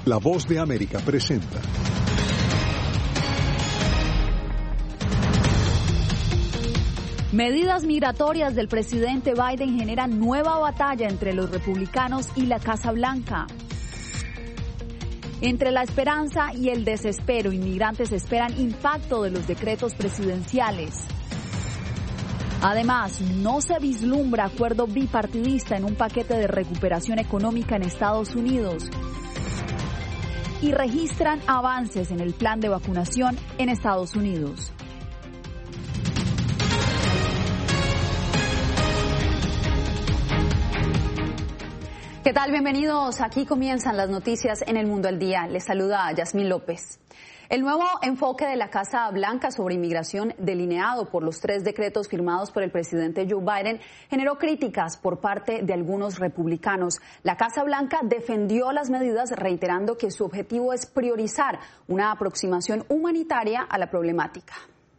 La Voz de América presenta. Medidas migratorias del presidente Biden generan nueva batalla entre los republicanos y la Casa Blanca. Entre la esperanza y el desespero, inmigrantes esperan impacto de los decretos presidenciales. Además, no se vislumbra acuerdo bipartidista en un paquete de recuperación económica en Estados Unidos. Y registran avances en el plan de vacunación en Estados Unidos. ¿Qué tal? Bienvenidos. Aquí comienzan las noticias en El Mundo al Día. Les saluda Yasmín López. El nuevo enfoque de la Casa Blanca sobre inmigración, delineado por los 3 decretos firmados por el presidente Joe Biden, generó críticas por parte de algunos republicanos. La Casa Blanca defendió las medidas, reiterando que su objetivo es priorizar una aproximación humanitaria a la problemática.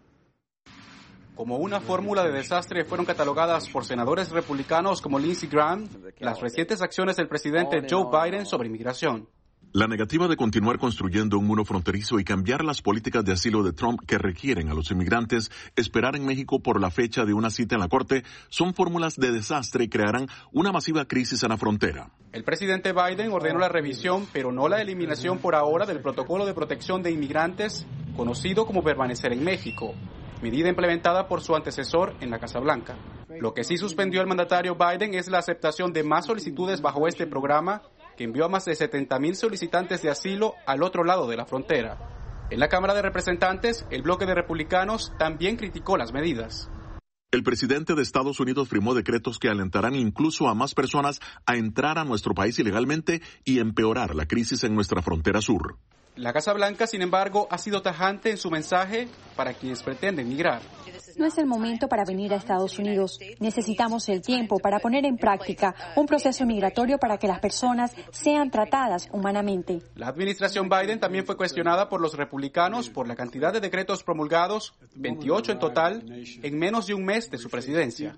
Como una fórmula de desastre fueron catalogadas por senadores republicanos como Lindsey Graham las recientes acciones del presidente Joe Biden sobre inmigración. La negativa de continuar construyendo un muro fronterizo y cambiar las políticas de asilo de Trump que requieren a los inmigrantes esperar en México por la fecha de una cita en la Corte son fórmulas de desastre y crearán una masiva crisis en la frontera. El presidente Biden ordenó la revisión, pero no la eliminación por ahora del protocolo de protección de inmigrantes, conocido como Permanecer en México, medida implementada por su antecesor en la Casa Blanca. Lo que sí suspendió el mandatario Biden es la aceptación de más solicitudes bajo este programa, que envió a más de 70,000 solicitantes de asilo al otro lado de la frontera. En la Cámara de Representantes, el bloque de republicanos también criticó las medidas. El presidente de Estados Unidos firmó decretos que alentarán incluso a más personas a entrar a nuestro país ilegalmente y empeorar la crisis en nuestra frontera sur. La Casa Blanca, sin embargo, ha sido tajante en su mensaje para quienes pretenden migrar. No es el momento para venir a Estados Unidos. Necesitamos el tiempo para poner en práctica un proceso migratorio para que las personas sean tratadas humanamente. La administración Biden también fue cuestionada por los republicanos por la cantidad de decretos promulgados, 28 en total, en menos de un mes de su presidencia.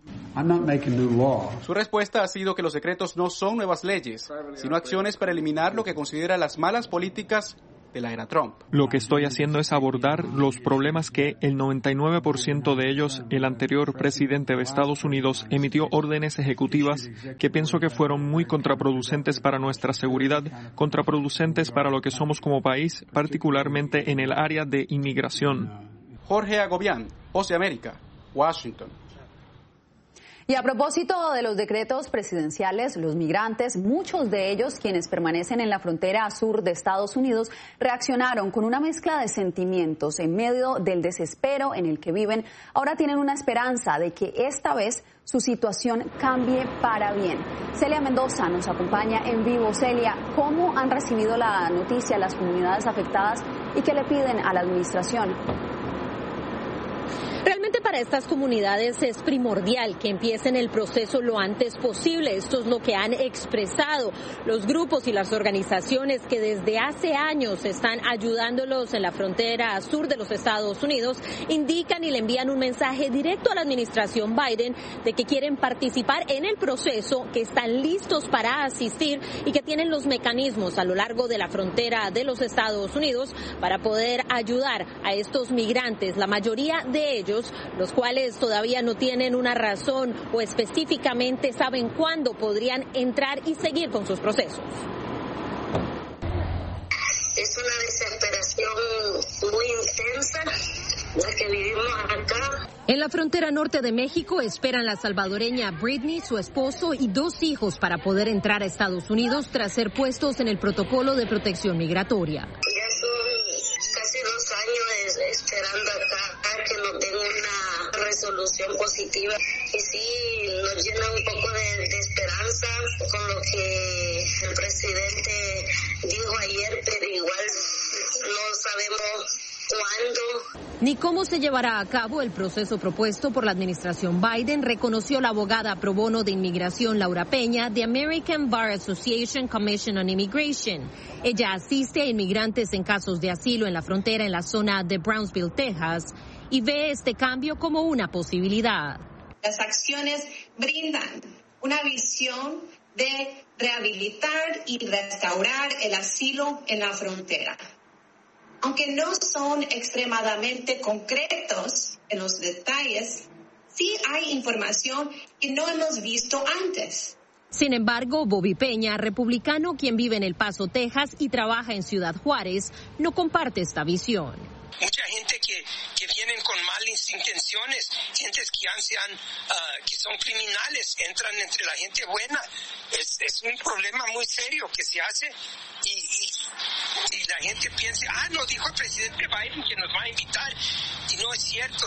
Su respuesta ha sido que los decretos no son nuevas leyes, sino acciones para eliminar lo que considera las malas políticas de la era Trump. Lo que estoy haciendo es abordar los problemas que el 99% de ellos, el anterior presidente de Estados Unidos emitió órdenes ejecutivas que pienso que fueron muy contraproducentes para nuestra seguridad, contraproducentes para lo que somos como país, particularmente en el área de inmigración. Jorge Agobián, Voz de América, Washington. Y a propósito de los decretos presidenciales, los migrantes, muchos de ellos quienes permanecen en la frontera sur de Estados Unidos, reaccionaron con una mezcla de sentimientos en medio del desespero en el que viven. Ahora tienen una esperanza de que esta vez su situación cambie para bien. Celia Mendoza nos acompaña en vivo. Celia, ¿cómo han recibido la noticia las comunidades afectadas y qué le piden a la administración? Realmente para estas comunidades es primordial que empiecen el proceso lo antes posible. Esto es lo que han expresado los grupos y las organizaciones que desde hace años están ayudándolos en la frontera sur de los Estados Unidos. Indican y le envían un mensaje directo a la administración Biden de que quieren participar en el proceso, que están listos para asistir y que tienen los mecanismos a lo largo de la frontera de los Estados Unidos para poder ayudar a estos migrantes, la mayoría de ellos, los cuales todavía no tienen una razón o específicamente saben cuándo podrían entrar y seguir con sus procesos. Es una desesperación muy intensa la que vivimos acá. En la frontera norte de México esperan la salvadoreña Britney, su esposo y 2 hijos para poder entrar a Estados Unidos tras ser puestos en el protocolo de protección migratoria. Ya son casi 2 años esperando acá que nos den una resolución positiva y sí nos llena un poco de esperanza con lo que el presidente dijo ayer, pero igual no sabemos cuándo ni cómo se llevará a cabo el proceso propuesto por la administración Biden, reconoció la abogada pro bono de inmigración Laura Peña de American Bar Association Commission on Immigration. Ella asiste a inmigrantes en casos de asilo en la frontera en la zona de Brownsville, Texas, y ve este cambio como una posibilidad. Las acciones brindan una visión de rehabilitar y restaurar el asilo en la frontera. Aunque no son extremadamente concretos en los detalles, sí hay información que no hemos visto antes. Sin embargo, Bobby Peña, republicano quien vive en El Paso, Texas y trabaja en Ciudad Juárez, no comparte esta visión. Mucha gente que vienen con malas intenciones, gentes que son criminales, entran entre la gente buena. Es un problema muy serio que se hace y la gente piensa, no dijo el presidente Biden que nos va a invitar, y no es cierto.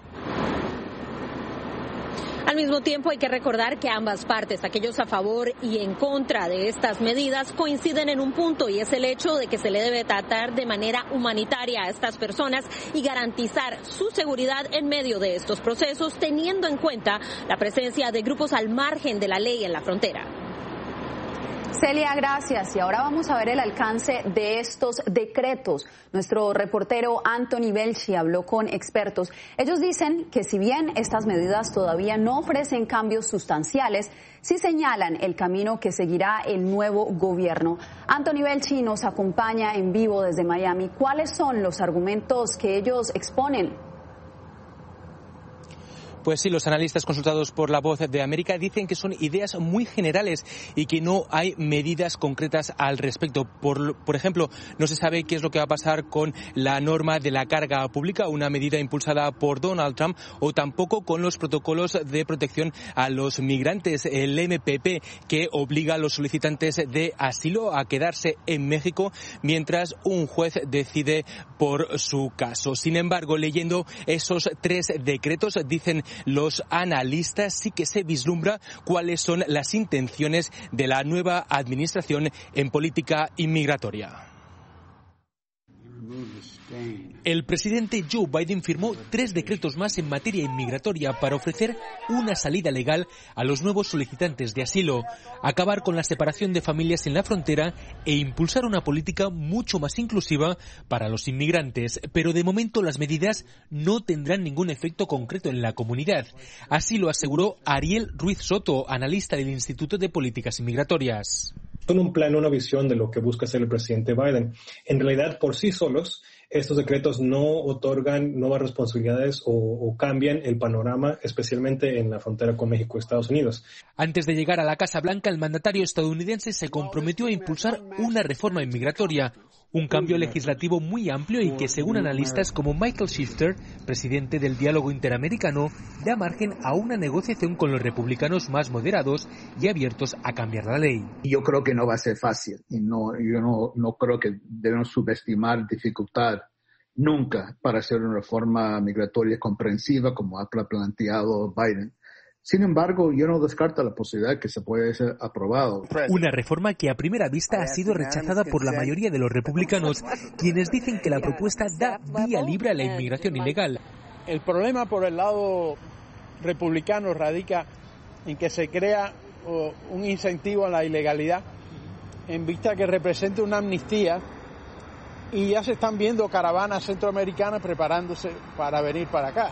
Al mismo tiempo hay que recordar que ambas partes, aquellos a favor y en contra de estas medidas, coinciden en un punto, y es el hecho de que se le debe tratar de manera humanitaria a estas personas y garantizar su seguridad en medio de estos procesos, teniendo en cuenta la presencia de grupos al margen de la ley en la frontera. Celia, gracias. Y ahora vamos a ver el alcance de estos decretos. Nuestro reportero Anthony Belchi habló con expertos. Ellos dicen que si bien estas medidas todavía no ofrecen cambios sustanciales, sí señalan el camino que seguirá el nuevo gobierno. Anthony Belchi nos acompaña en vivo desde Miami. ¿Cuáles son los argumentos que ellos exponen? Pues sí, los analistas consultados por La Voz de América dicen que son ideas muy generales y que no hay medidas concretas al respecto. Por ejemplo, no se sabe qué es lo que va a pasar con la norma de la carga pública, una medida impulsada por Donald Trump, o tampoco con los protocolos de protección a los migrantes, el MPP, que obliga a los solicitantes de asilo a quedarse en México mientras un juez decide por su caso. Sin embargo, leyendo esos tres decretos, dicen los analistas, sí que se vislumbra cuáles son las intenciones de la nueva administración en política inmigratoria. El presidente Joe Biden firmó 3 decretos más en materia inmigratoria para ofrecer una salida legal a los nuevos solicitantes de asilo, acabar con la separación de familias en la frontera e impulsar una política mucho más inclusiva para los inmigrantes. Pero de momento las medidas no tendrán ningún efecto concreto en la comunidad. Así lo aseguró Ariel Ruiz Soto, analista del Instituto de Políticas Inmigratorias. Son un plan, una visión de lo que busca hacer el presidente Biden. En realidad, por sí solos, estos decretos no otorgan nuevas responsabilidades o cambian el panorama, especialmente en la frontera con México y Estados Unidos. Antes de llegar a la Casa Blanca, el mandatario estadounidense se comprometió a impulsar una reforma inmigratoria, un cambio legislativo muy amplio y que, según analistas como Michael Shifter, presidente del Diálogo Interamericano, da margen a una negociación con los republicanos más moderados y abiertos a cambiar la ley. Yo creo que no va a ser fácil y yo no creo que debemos subestimar dificultad nunca para hacer una reforma migratoria comprensiva como ha planteado Biden. Sin embargo, yo no descarto la posibilidad que se puede ser aprobado. Una reforma que a primera vista ha sido rechazada por la mayoría de los republicanos, quienes dicen que la propuesta da vía libre a la inmigración ilegal. El problema por el lado republicano radica en que se crea un incentivo a la ilegalidad en vista que representa una amnistía, y ya se están viendo caravanas centroamericanas preparándose para venir para acá.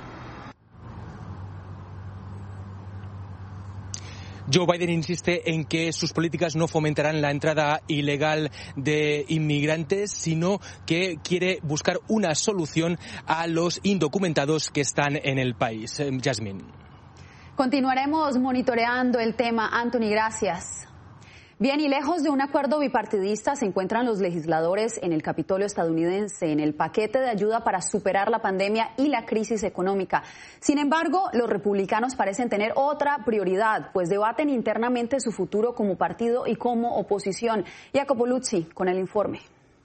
Joe Biden insiste en que sus políticas no fomentarán la entrada ilegal de inmigrantes, sino que quiere buscar una solución a los indocumentados que están en el país. Yasmín. Continuaremos monitoreando el tema. Anthony, gracias. Bien, y lejos de un acuerdo bipartidista se encuentran los legisladores en el Capitolio estadounidense en el paquete de ayuda para superar la pandemia y la crisis económica. Sin embargo, los republicanos parecen tener otra prioridad, pues debaten internamente su futuro como partido y como oposición. Jacopo Luzzi con el informe.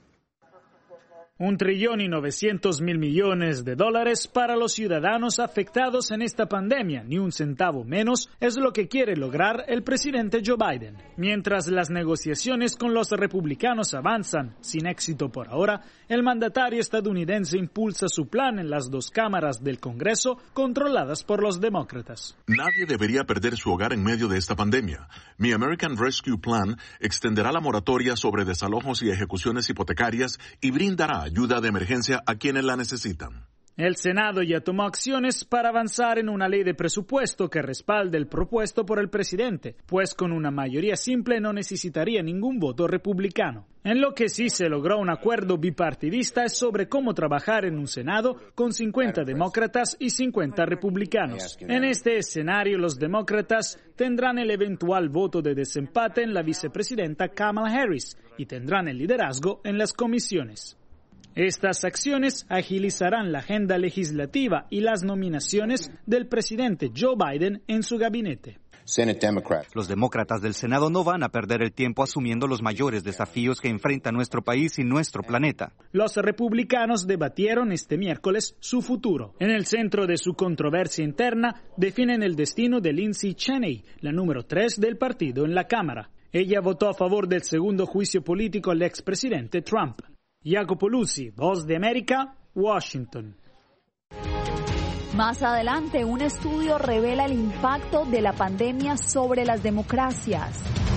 $1.9 trillion para los ciudadanos afectados en esta pandemia, ni un centavo menos, es lo que quiere lograr el presidente Joe Biden. Mientras las negociaciones con los republicanos avanzan, sin éxito por ahora, el mandatario estadounidense impulsa su plan en las 2 cámaras del Congreso controladas por los demócratas. Nadie debería perder su hogar en medio de esta pandemia. Mi American Rescue Plan extenderá la moratoria sobre desalojos y ejecuciones hipotecarias y brindará ayuda de emergencia a quienes la necesitan. El Senado ya tomó acciones para avanzar en una ley de presupuesto que respalde el propuesto por el presidente, pues con una mayoría simple no necesitaría ningún voto republicano. En lo que sí se logró un acuerdo bipartidista es sobre cómo trabajar en un Senado con 50 demócratas y 50 republicanos. En este escenario, los demócratas tendrán el eventual voto de desempate en la vicepresidenta Kamala Harris y tendrán el liderazgo en las comisiones. Estas acciones agilizarán la agenda legislativa y las nominaciones del presidente Joe Biden en su gabinete. Los demócratas del Senado no van a perder el tiempo asumiendo los mayores desafíos que enfrenta nuestro país y nuestro planeta. Los republicanos debatieron este miércoles su futuro. En el centro de su controversia interna, definen el destino de Lindsay Cheney, la número 3 del partido en la Cámara. Ella votó a favor del segundo juicio político al expresidente Trump. Jacopo Luzzi, Voz de América, Washington. Más adelante, un estudio revela el impacto de la pandemia sobre las democracias.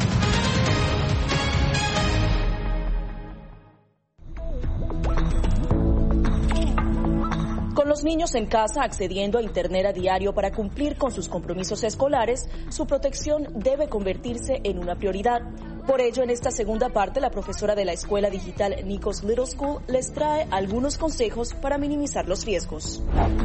Con los niños en casa accediendo a Internet a diario para cumplir con sus compromisos escolares, su protección debe convertirse en una prioridad. Por ello, en esta segunda parte, la profesora de la escuela digital Nikos Little School les trae algunos consejos para minimizar los riesgos.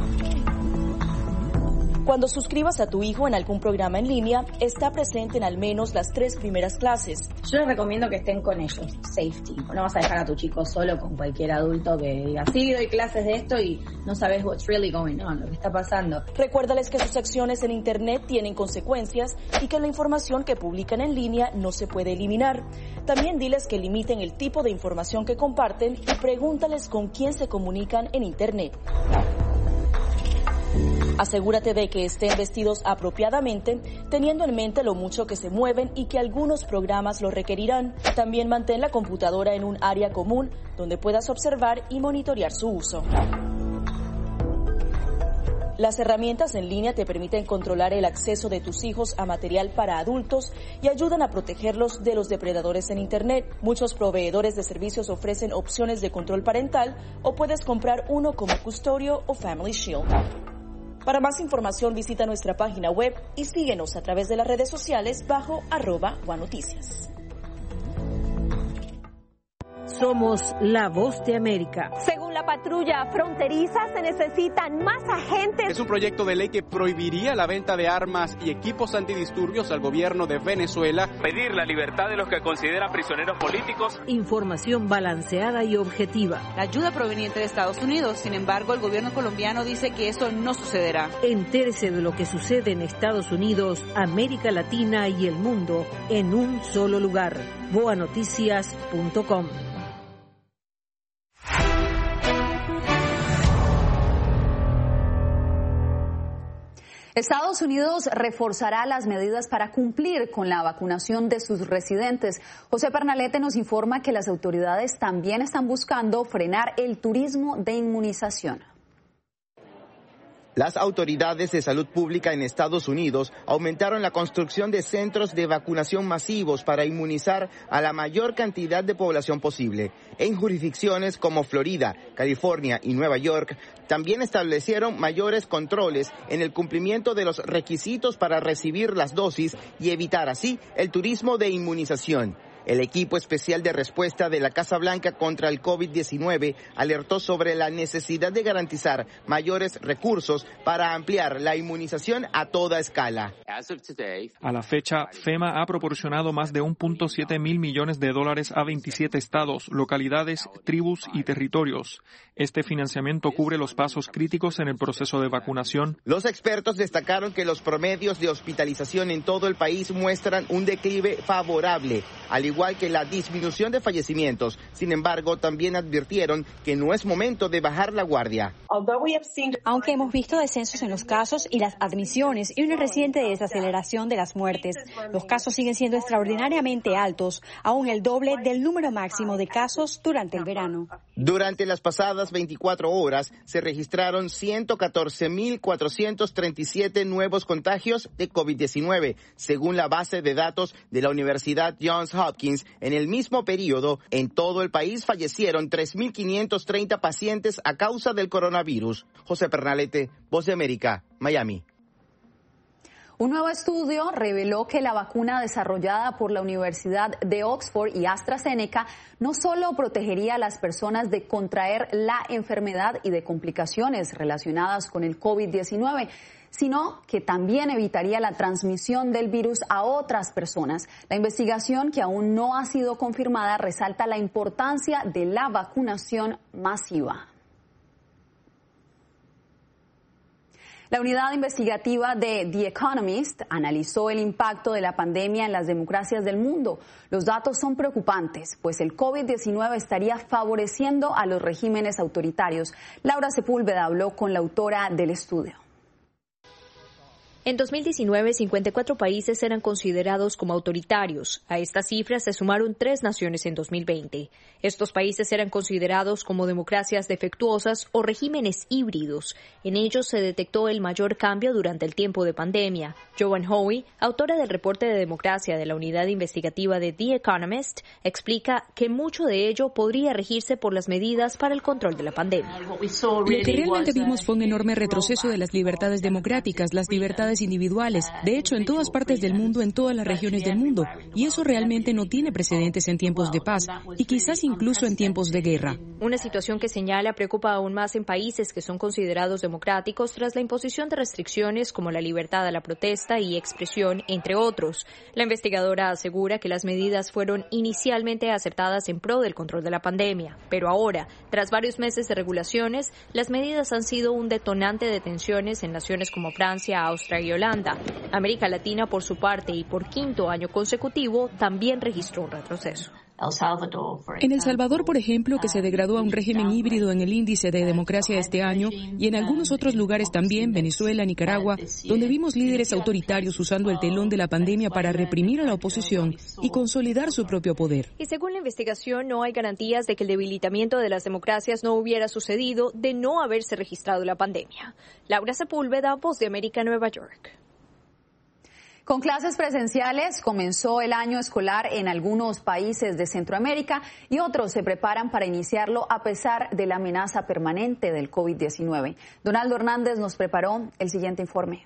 Cuando suscribas a tu hijo en algún programa en línea, está presente en al menos las 3 primeras clases. Yo les recomiendo que estén con ellos, safety. No vas a dejar a tu chico solo con cualquier adulto que diga, sí, doy clases de esto y no sabes what's really going on, lo que está pasando. Recuérdales que sus acciones en Internet tienen consecuencias y que la información que publican en línea no se puede eliminar. También diles que limiten el tipo de información que comparten y pregúntales con quién se comunican en Internet. Asegúrate de que estén vestidos apropiadamente, teniendo en mente lo mucho que se mueven y que algunos programas lo requerirán. También mantén la computadora en un área común donde puedas observar y monitorear su uso. Las herramientas en línea te permiten controlar el acceso de tus hijos a material para adultos y ayudan a protegerlos de los depredadores en Internet. Muchos proveedores de servicios ofrecen opciones de control parental o puedes comprar uno como Custodio o Family Shield. Para más información visita nuestra página web y síguenos a través de las redes sociales bajo @OneNoticias. Somos la voz de América. Según la patrulla fronteriza, se necesitan más agentes. Es un proyecto de ley que prohibiría la venta de armas y equipos antidisturbios al gobierno de Venezuela. Pedir la libertad de los que consideran prisioneros políticos. Información balanceada y objetiva. La ayuda proveniente de Estados Unidos. Sin embargo, el gobierno colombiano dice que eso no sucederá. Entérese de lo que sucede en Estados Unidos, América Latina y el mundo en un solo lugar. boanoticias.com. Estados Unidos reforzará las medidas para cumplir con la vacunación de sus residentes. José Pernalete nos informa que las autoridades también están buscando frenar el turismo de inmunización. Las autoridades de salud pública en Estados Unidos aumentaron la construcción de centros de vacunación masivos para inmunizar a la mayor cantidad de población posible. En jurisdicciones como Florida, California y Nueva York, también establecieron mayores controles en el cumplimiento de los requisitos para recibir las dosis y evitar así el turismo de inmunización. El equipo especial de respuesta de la Casa Blanca contra el COVID-19 alertó sobre la necesidad de garantizar mayores recursos para ampliar la inmunización a toda escala. A la fecha, FEMA ha proporcionado más de $1.7 mil millones a 27 estados, localidades, tribus y territorios. Este financiamiento cubre los pasos críticos en el proceso de vacunación. Los expertos destacaron que los promedios de hospitalización en todo el país muestran un declive favorable, al igual que la disminución de fallecimientos. Sin embargo, también advirtieron que no es momento de bajar la guardia. Aunque hemos visto descensos en los casos y las admisiones y una reciente desaceleración de las muertes, los casos siguen siendo extraordinariamente altos, aún el doble del número máximo de casos durante el verano. Durante las pasadas 24 horas se registraron 114.437 nuevos contagios de COVID-19, según la base de datos de la Universidad Johns Hopkins. Hopkins, en el mismo periodo, en todo el país fallecieron 3.530 pacientes a causa del coronavirus. José Pernalete, Voz de América, Miami. Un nuevo estudio reveló que la vacuna desarrollada por la Universidad de Oxford y AstraZeneca no solo protegería a las personas de contraer la enfermedad y de complicaciones relacionadas con el COVID-19, sino que también evitaría la transmisión del virus a otras personas. La investigación, que aún no ha sido confirmada, resalta la importancia de la vacunación masiva. La unidad investigativa de The Economist analizó el impacto de la pandemia en las democracias del mundo. Los datos son preocupantes, pues el COVID-19 estaría favoreciendo a los regímenes autoritarios. Laura Sepúlveda habló con la autora del estudio. En 2019, 54 países eran considerados como autoritarios. A estas cifras se sumaron 3 naciones en 2020. Estos países eran considerados como democracias defectuosas o regímenes híbridos. En ellos se detectó el mayor cambio durante el tiempo de pandemia. Joanne Hoey, autora del reporte de democracia de la unidad investigativa de The Economist, explica que mucho de ello podría regirse por las medidas para el control de la pandemia. Lo que realmente vimos fue un enorme retroceso de las libertades democráticas, las libertades individuales, de hecho en todas partes del mundo, en todas las regiones del mundo, y eso realmente no tiene precedentes en tiempos de paz y quizás incluso en tiempos de guerra. Una situación que señala preocupa aún más en países que son considerados democráticos tras la imposición de restricciones como la libertad a la protesta y expresión, entre otros. La investigadora asegura que las medidas fueron inicialmente acertadas en pro del control de la pandemia, pero ahora, tras varios meses de regulaciones, las medidas han sido un detonante de tensiones en naciones como Francia, Austria y Holanda. América Latina, por su parte, y por 5º año consecutivo, también registró un retroceso. En El Salvador, por ejemplo, que se degradó a un régimen híbrido en el índice de democracia este año, y en algunos otros lugares también, Venezuela, Nicaragua, donde vimos líderes autoritarios usando el telón de la pandemia para reprimir a la oposición y consolidar su propio poder. Y según la investigación, no hay garantías de que el debilitamiento de las democracias no hubiera sucedido de no haberse registrado la pandemia. Laura Sepúlveda, Voz de América, Nueva York. Con clases presenciales comenzó el año escolar en algunos países de Centroamérica y otros se preparan para iniciarlo a pesar de la amenaza permanente del COVID-19. Donaldo Hernández nos preparó el siguiente informe.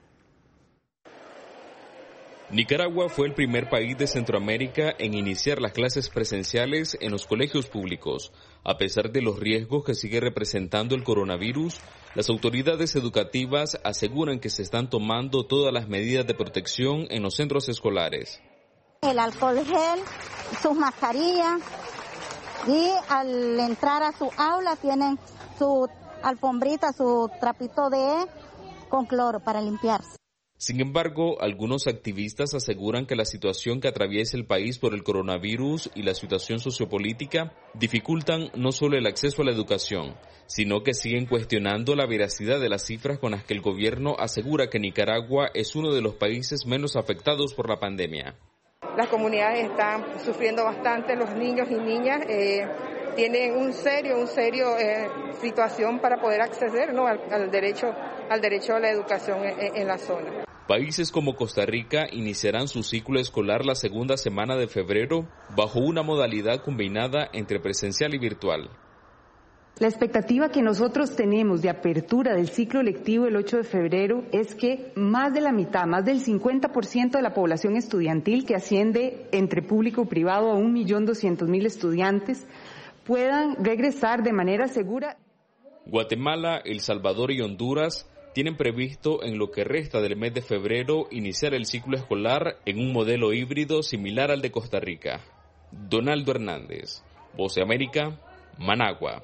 Nicaragua fue el primer país de Centroamérica en iniciar las clases presenciales en los colegios públicos. A pesar de los riesgos que sigue representando el coronavirus, las autoridades educativas aseguran que se están tomando todas las medidas de protección en los centros escolares. El alcohol gel, sus mascarillas y al entrar a su aula tienen su alfombrita, su trapito con cloro para limpiarse. Sin embargo, algunos activistas aseguran que la situación que atraviesa el país por el coronavirus y la situación sociopolítica dificultan no solo el acceso a la educación, sino que siguen cuestionando la veracidad de las cifras con las que el gobierno asegura que Nicaragua es uno de los países menos afectados por la pandemia. Las comunidades están sufriendo bastante, los niños y niñas tienen un serio situación para poder acceder, ¿no?, al derecho a la educación en la zona. Países como Costa Rica iniciarán su ciclo escolar la segunda semana de febrero bajo una modalidad combinada entre presencial y virtual. La expectativa que nosotros tenemos de apertura del ciclo lectivo el 8 de febrero es que más de la mitad, más del 50% de la población estudiantil, que asciende entre público y privado a 1.200.000 estudiantes, puedan regresar de manera segura. Guatemala, El Salvador y Honduras tienen previsto en lo que resta del mes de febrero iniciar el ciclo escolar en un modelo híbrido similar al de Costa Rica. Donaldo Hernández, Voz de América, Managua.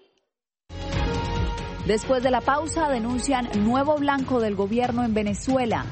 Después de la pausa, denuncian nuevo blanco del gobierno en Venezuela.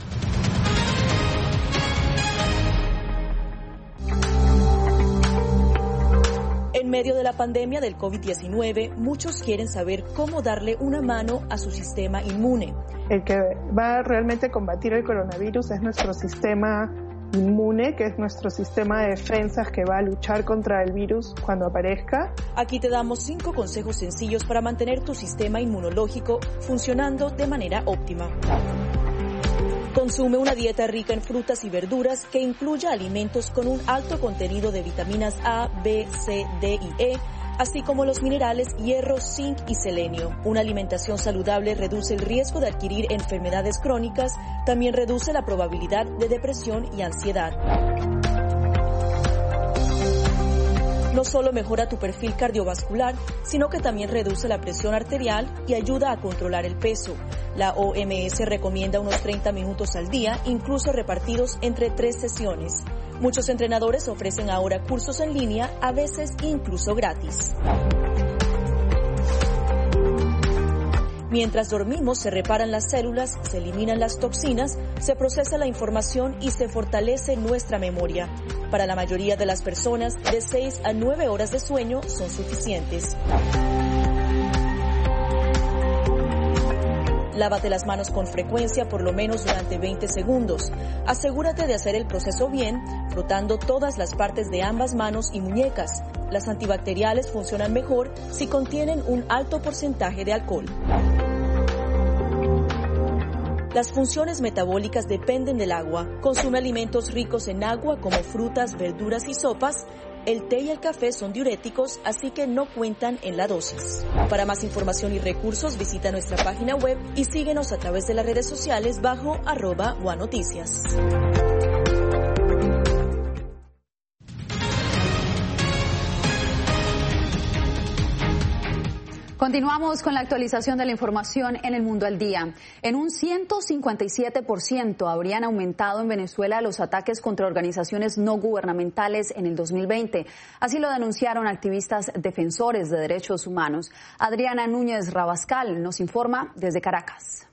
En medio de la pandemia del COVID-19, muchos quieren saber cómo darle una mano a su sistema inmune. El que va a realmente combatir el coronavirus es nuestro sistema inmune, que es nuestro sistema de defensas que va a luchar contra el virus cuando aparezca. Aquí te damos 5 consejos sencillos para mantener tu sistema inmunológico funcionando de manera óptima. Consume una dieta rica en frutas y verduras que incluya alimentos con un alto contenido de vitaminas A, B, C, D y E, así como los minerales hierro, zinc y selenio. Una alimentación saludable reduce el riesgo de adquirir enfermedades crónicas, también reduce la probabilidad de depresión y ansiedad. No solo mejora tu perfil cardiovascular, sino que también reduce la presión arterial y ayuda a controlar el peso. La OMS recomienda unos 30 minutos al día, incluso repartidos entre 3 sesiones. Muchos entrenadores ofrecen ahora cursos en línea, a veces incluso gratis. Mientras dormimos, se reparan las células, se eliminan las toxinas, se procesa la información y se fortalece nuestra memoria. Para la mayoría de las personas, de 6 a 9 horas de sueño son suficientes. Lávate las manos con frecuencia, por lo menos durante 20 segundos. Asegúrate de hacer el proceso bien, frotando todas las partes de ambas manos y muñecas. Las antibacteriales funcionan mejor si contienen un alto porcentaje de alcohol. Las funciones metabólicas dependen del agua. Consume alimentos ricos en agua como frutas, verduras y sopas. El té y el café son diuréticos, así que no cuentan en la dosis. Para más información y recursos, visita nuestra página web y síguenos a través de las redes sociales bajo @WANoticias. Continuamos con la actualización de la información en el Mundo al Día. En un 157% habrían aumentado en Venezuela los ataques contra organizaciones no gubernamentales en el 2020. Así lo denunciaron activistas defensores de derechos humanos. Adriana Núñez Rabascal nos informa desde Caracas.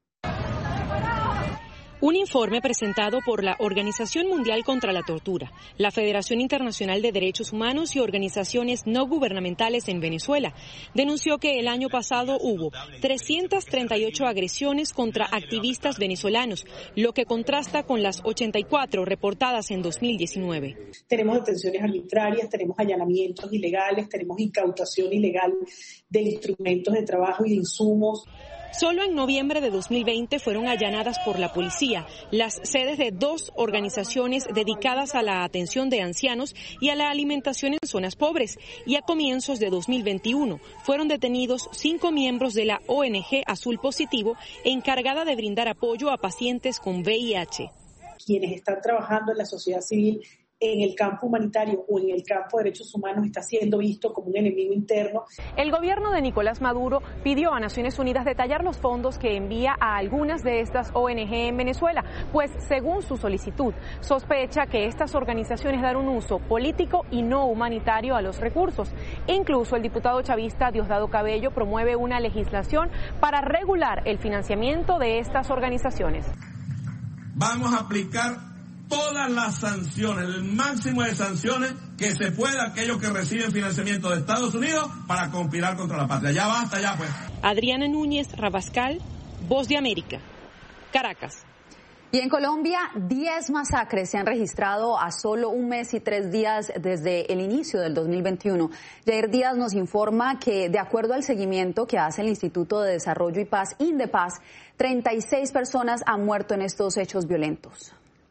Un informe presentado por la Organización Mundial contra la Tortura, la Federación Internacional de Derechos Humanos y organizaciones no gubernamentales en Venezuela denunció que el año pasado hubo 338 agresiones contra activistas venezolanos, lo que contrasta con las 84 reportadas en 2019. Tenemos detenciones arbitrarias, tenemos allanamientos ilegales, tenemos incautación ilegal de instrumentos de trabajo y de insumos. Solo en noviembre de 2020 fueron allanadas por la policía las sedes de 2 organizaciones dedicadas a la atención de ancianos y a la alimentación en zonas pobres. Y a comienzos de 2021 fueron detenidos 5 miembros de la ONG Azul Positivo, encargada de brindar apoyo a pacientes con VIH. Quienes están trabajando en la sociedad civil en el campo humanitario o en el campo de derechos humanos está siendo visto como un enemigo interno. El gobierno de Nicolás Maduro pidió a Naciones Unidas detallar los fondos que envía a algunas de estas ONG en Venezuela, pues según su solicitud, sospecha que estas organizaciones dan un uso político y no humanitario a los recursos. Incluso el diputado chavista Diosdado Cabello promueve una legislación para regular el financiamiento de estas organizaciones. Vamos a aplicar todas las sanciones, el máximo de sanciones que se pueda a aquellos que reciben financiamiento de Estados Unidos para conspirar contra la patria. Ya basta, ya pues. Adriana Núñez Rabascal, Voz de América, Caracas. Y en Colombia, 10 masacres se han registrado a solo un mes y 3 días desde el inicio del 2021. Jair Díaz nos informa que, de acuerdo al seguimiento que hace el Instituto de Desarrollo y Paz, Indepaz, 36 personas han muerto en estos hechos violentos.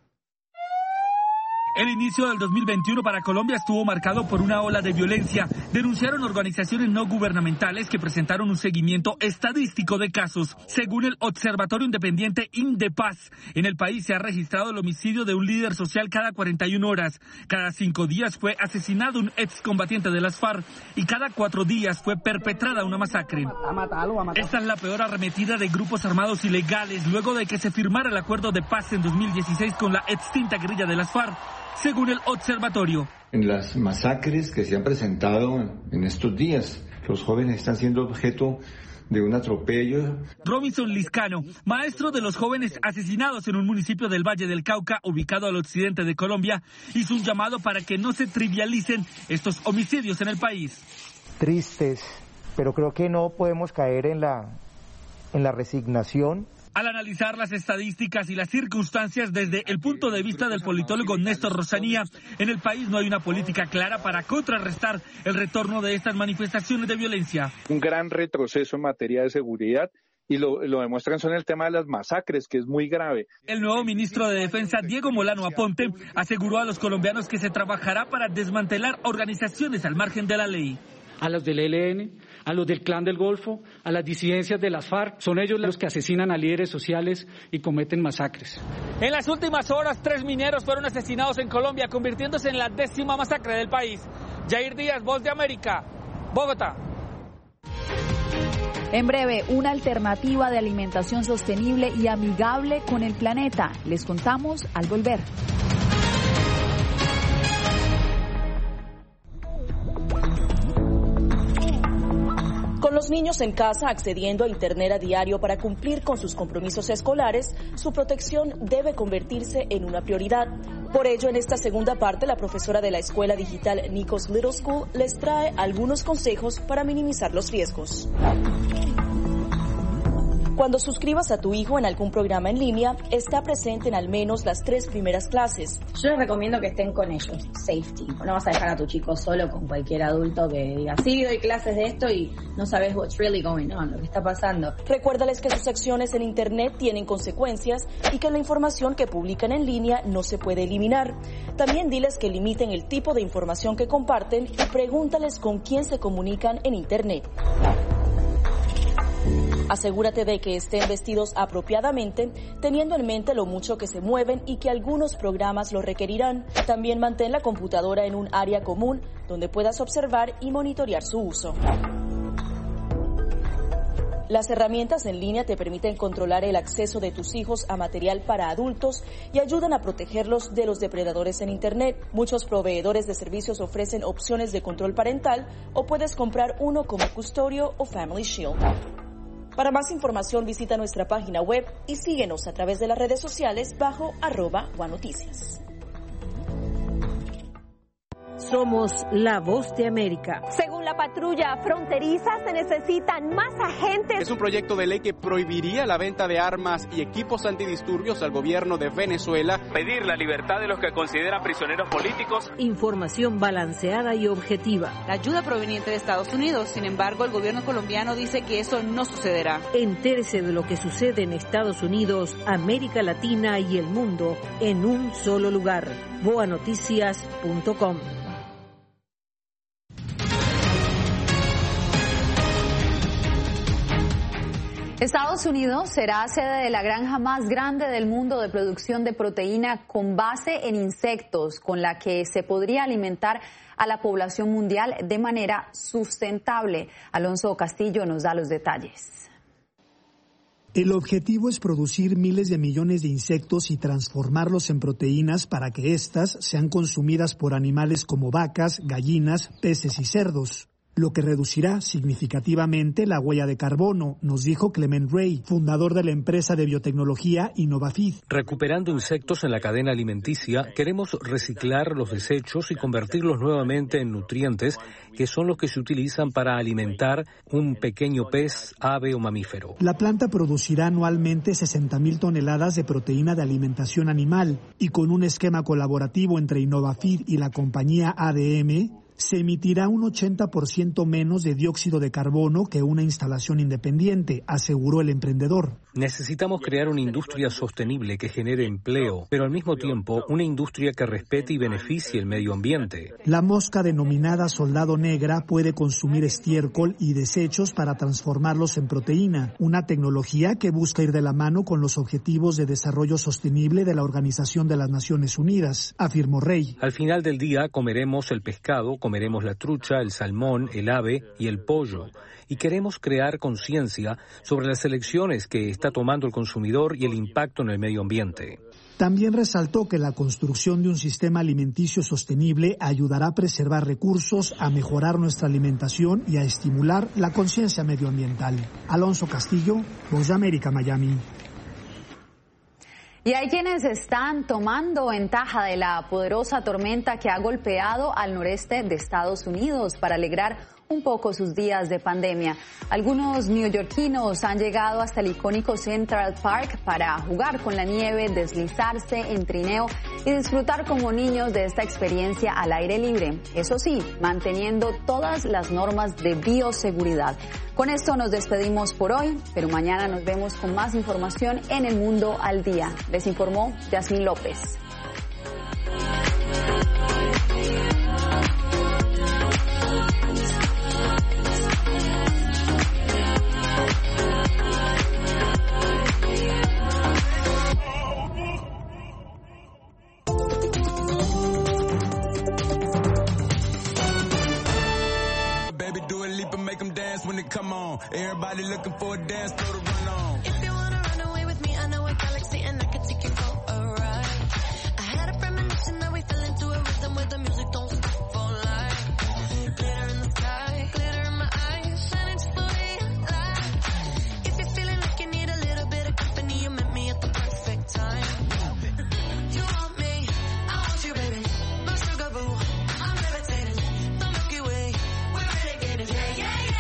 El inicio del 2021 para Colombia estuvo marcado por una ola de violencia. Denunciaron organizaciones no gubernamentales que presentaron un seguimiento estadístico de casos. Según el Observatorio Independiente Indepaz, en el país se ha registrado el homicidio de un líder social cada 41 horas. Cada 5 días fue asesinado un excombatiente de las FARC y cada 4 días fue perpetrada una masacre. Esta es la peor arremetida de grupos armados ilegales luego de que se firmara el acuerdo de paz en 2016 con la extinta guerrilla de las FARC. Según el observatorio, en las masacres que se han presentado en estos días, los jóvenes están siendo objeto de un atropello. Robinson Liscano, maestro de los jóvenes asesinados en un municipio del Valle del Cauca, ubicado al occidente de Colombia, hizo un llamado para que no se trivialicen estos homicidios en el país. Tristes, pero creo que no podemos caer en la resignación. Al analizar las estadísticas y las circunstancias desde el punto de vista del politólogo Néstor Rosanía, en el país no hay una política clara para contrarrestar el retorno de estas manifestaciones de violencia. Un gran retroceso en materia de seguridad y lo demuestran son el tema de las masacres, que es muy grave. El nuevo ministro de Defensa, Diego Molano Aponte, aseguró a los colombianos que se trabajará para desmantelar organizaciones al margen de la ley. A los del ELN, a los del Clan del Golfo, a las disidencias de las FARC, son ellos los que asesinan a líderes sociales y cometen masacres. En las últimas horas, 3 mineros fueron asesinados en Colombia, convirtiéndose en la 10ª masacre del país. Jair Díaz, Voz de América, Bogotá. En breve, una alternativa de alimentación sostenible y amigable con el planeta. Les contamos al volver. Con los niños en casa accediendo a Internet a diario para cumplir con sus compromisos escolares, su protección debe convertirse en una prioridad. Por ello, en esta segunda parte, la profesora de la escuela digital Nikos Little School les trae algunos consejos para minimizar los riesgos. Cuando suscribas a tu hijo en algún programa en línea, está presente en al menos las 3 primeras clases. Yo les recomiendo que estén con ellos, safety. No vas a dejar a tu chico solo con cualquier adulto que diga, sí, doy clases de esto y no sabes what's really going on, lo que está pasando. Recuérdales que sus acciones en Internet tienen consecuencias y que la información que publican en línea no se puede eliminar. También diles que limiten el tipo de información que comparten y pregúntales con quién se comunican en Internet. Asegúrate de que estén vestidos apropiadamente, teniendo en mente lo mucho que se mueven y que algunos programas lo requerirán. También mantén la computadora en un área común donde puedas observar y monitorear su uso. Las herramientas en línea te permiten controlar el acceso de tus hijos a material para adultos y ayudan a protegerlos de los depredadores en Internet. Muchos proveedores de servicios ofrecen opciones de control parental o puedes comprar uno como Custodio o Family Shield. Para más información visita nuestra página web y síguenos a través de las redes sociales bajo @OneNoticias. Somos la Voz de América. Según la patrulla fronteriza, se necesitan más agentes. Es un proyecto de ley que prohibiría la venta de armas y equipos antidisturbios al gobierno de Venezuela. Pedir la libertad de los que consideran prisioneros políticos. Información balanceada y objetiva. La ayuda proveniente de Estados Unidos. Sin embargo, el gobierno colombiano dice que eso no sucederá. Entérese de lo que sucede en Estados Unidos, América Latina y el mundo en un solo lugar. boanoticias.com. Estados Unidos será sede de la granja más grande del mundo de producción de proteína con base en insectos, con la que se podría alimentar a la población mundial de manera sustentable. Alonso Castillo nos da los detalles. El objetivo es producir miles de millones de insectos y transformarlos en proteínas para que éstas sean consumidas por animales como vacas, gallinas, peces y cerdos, lo que reducirá significativamente la huella de carbono, nos dijo Clement Ray, fundador de la empresa de biotecnología Innovafeed. Recuperando insectos en la cadena alimenticia, queremos reciclar los desechos y convertirlos nuevamente en nutrientes, que son los que se utilizan para alimentar un pequeño pez, ave o mamífero. La planta producirá anualmente 60,000 toneladas de proteína de alimentación animal y con un esquema colaborativo entre Innovafeed y la compañía ADM, se emitirá un 80% menos de dióxido de carbono que una instalación independiente, aseguró el emprendedor. Necesitamos crear una industria sostenible que genere empleo, pero al mismo tiempo una industria que respete y beneficie el medio ambiente. La mosca denominada soldado negra puede consumir estiércol y desechos para transformarlos en proteína, una tecnología que busca ir de la mano con los Objetivos de Desarrollo Sostenible de la Organización de las Naciones Unidas, afirmó Rey. Al final del día comeremos el pescado, comeremos la trucha, el salmón, el ave y el pollo. Y queremos crear conciencia sobre las elecciones que está tomando el consumidor y el impacto en el medio ambiente. También resaltó que la construcción de un sistema alimenticio sostenible ayudará a preservar recursos, a mejorar nuestra alimentación y a estimular la conciencia medioambiental. Alonso Castillo, Voz de América, Miami. Y hay quienes están tomando ventaja de la poderosa tormenta que ha golpeado al noreste de Estados Unidos para alegrar un poco sus días de pandemia. Algunos neoyorquinos han llegado hasta el icónico Central Park para jugar con la nieve, deslizarse en trineo y disfrutar como niños de esta experiencia al aire libre. Eso sí, manteniendo todas las normas de bioseguridad. Con esto nos despedimos por hoy, pero mañana nos vemos con más información en El Mundo al Día. Les informó Yasmín López. Come on, everybody looking for a dance, throw the run on. If you wanna run away with me, I know a galaxy and I can take you for a ride. I had a premonition that we fell into a rhythm where the music don't stop for life. Glitter in the sky, glitter in my eyes, shining just the way I like. If you're feeling like you need a little bit of company, you met me at the perfect time. You want me, I want you, baby. My sugar boo, I'm levitating. The Milky Way, we're renegading. Yeah, yeah, yeah.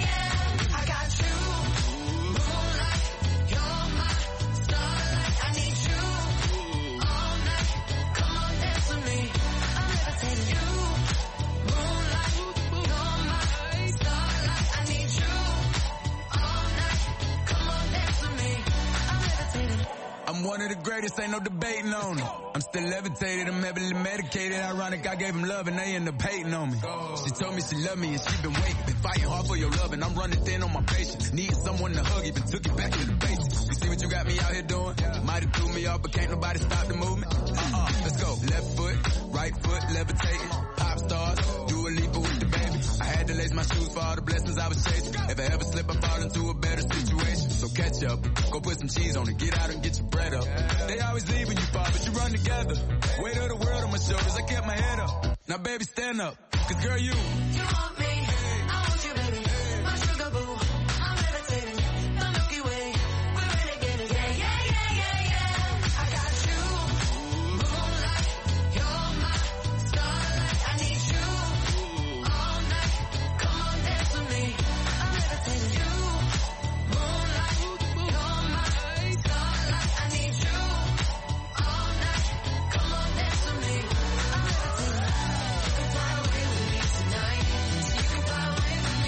I'm one of the greatest, ain't no debating on it. I'm still levitated, I'm heavily medicated. Ironic, I gave him love and they end up hating on me. She told me she loved me and she been waiting. Been fighting hard for your love and I'm running thin on my patience. Needing someone to hug, even took it back to the basics. You see what you got me out here doing? Might have threw me off, but can't nobody stop the movement. Let's go. Left foot, right foot, levitating. Pop stars, do a leap with the baby. I had to lace my shoes for all the blessings I was chasing. If I ever slip, I fall into a better situation. So catch up, go put some cheese on it, get out and get your bread up. They always leave when you fall, but you run together. Weight of the world on my shoulders, I kept my head up. Now baby, stand up, cause girl, you want me.